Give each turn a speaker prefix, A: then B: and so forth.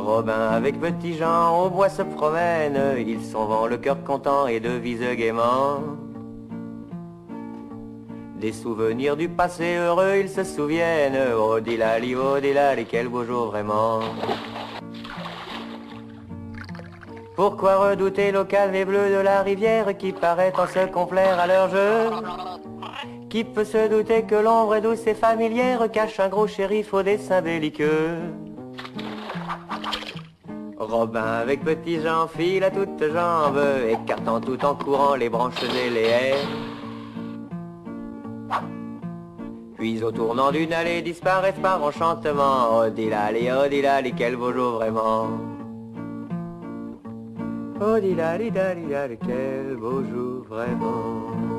A: Robin avec Petit Jean au bois se promènent, ils s'en vont le cœur content et devisent gaiement. Des souvenirs du passé heureux ils se souviennent, oh dilali, quel beau jour vraiment. Pourquoi redouter l'eau calme et bleue de la rivière qui paraît en se complaire à leur jeu? Qui peut se douter que l'ombre est douce et familière cache un gros shérif au dessin belliqueux? Robin avec Petit Jean file à toutes jambes, écartant tout en courant les branches et les haies. Puis au tournant d'une allée disparaissent par enchantement, oh dilali, quel beau jour vraiment. Oh dilali, quel beau jour vraiment.